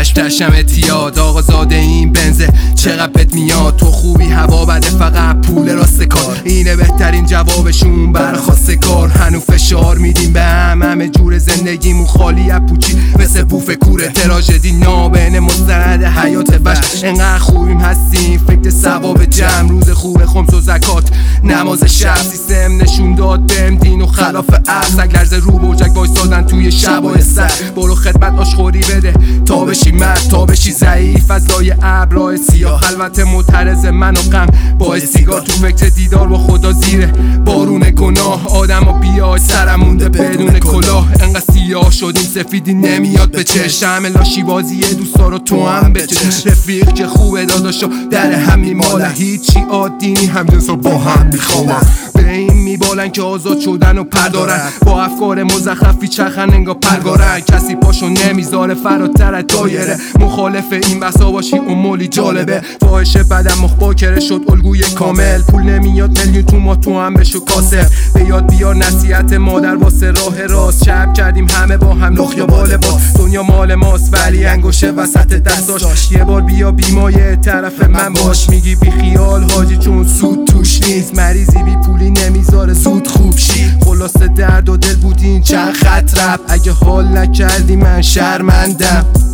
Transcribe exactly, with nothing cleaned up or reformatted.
چشم تشم اتیاد آقا زاده این بنزه چقدر بهت میاد تو خوبی هوا بده فقط پول راست کار اینه بهترین جوابشون برخواست کار هنو فشار میدیم به هم همه جور زندگیمون خالی از پوچی مثل بوف کوره تراژدی نابین مستند حیات وش انقدر خوبیم هستیم فکر ثواب جمع روز خوب خمس و زکات نماز شب سیستم نشون داد بهم دین و خلاف عرض اگر ز رو بوجک وایسادن توی شب و استر برو خدمت آشخوری بده تا بشی مرد تا بشی ضعیف از لای ابرای سیاه خلوت معترض من و غم با سیگار تو فکر دیدار با خدا زیره بارون گناه آدم ها بیای سرم مونده بدون کلاه انقدر سیاه شدیم سفیدی نمیاد به چشم همه لاشی بازیه دوستا رو تو هم بچش رفیق که خوبه داداشو در همی ماله هیچی عادی نی هم جنسا با هم میخوام به این میبالن که آزاد شدن و پردارن با افکار مزخرفی چرخن انگا پرگارن کسی پاشو نمیذاره فراتر از دایره مخالف این بسا باشی اون مولی جالبه فاحش بدم مخباکره شد الگوی کامل پول نمیاد میلیون تو ما تو هم بشو کاسه به یاد بیار نصیحت مادر واسه راه راست چپ کردیم همه با هم لخ یا بال باز دنیا مال ماست ولی انگوشه وسط دستاش یه بار بیا بیمایه طرف من باش میگی بی خیال حاجی چون سود توش نیست مریضی بی پولی نمیذاره زود خوب شی خلاصه درد و دل بودین چند خط رپ اگه حال نکردی من شرمندم